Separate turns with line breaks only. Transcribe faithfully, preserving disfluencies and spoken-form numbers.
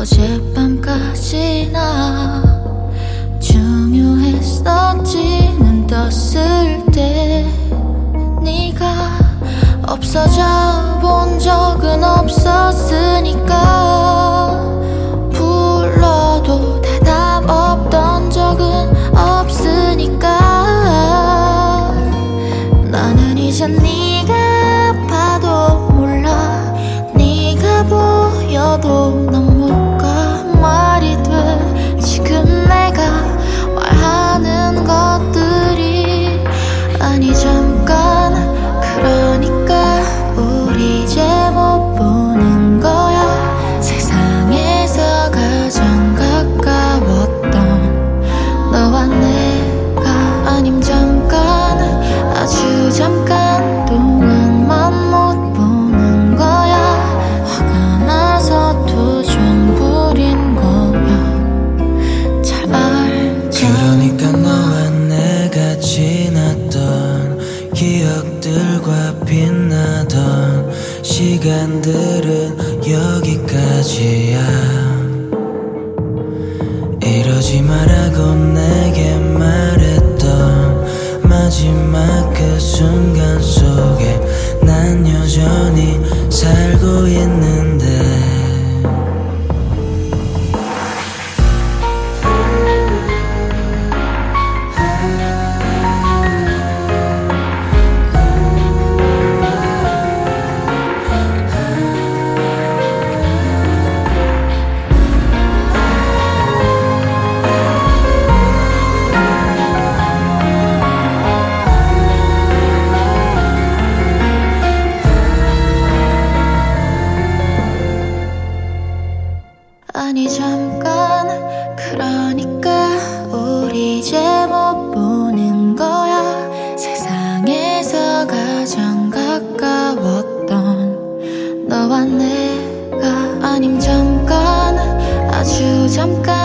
어젯밤까지나 중요했었지는 떴을 때 네가 없어져 본 적은 없었으니까 불러도 대답 없던 적은 없으니까 나는 이제 네가 봐도 몰라 네가 보여도 난 못 가 말이 돼 지금 내가 말하는 것들이 아니 잠깐 그러니까 우리 이제 못 보는 거야 세상에서 가장 가까웠던 너와 내가 아님 잠깐 아주 잠깐 동안만 못 보는 거야 화가 나서 도중 부린 거야 잘 알잖아
그러니까 너와 내가 지났던 기억들과 빛나던 시간들은 여기까지야 이러지 말라고 내게 말했던 마지막 그 순간 속에 난 여전히 살고 있는데
아니 잠깐 그러니까 우리 이제 못 보는 거야 세상에서 가장 가까웠던 너와 내가 아님 잠깐 아주 잠깐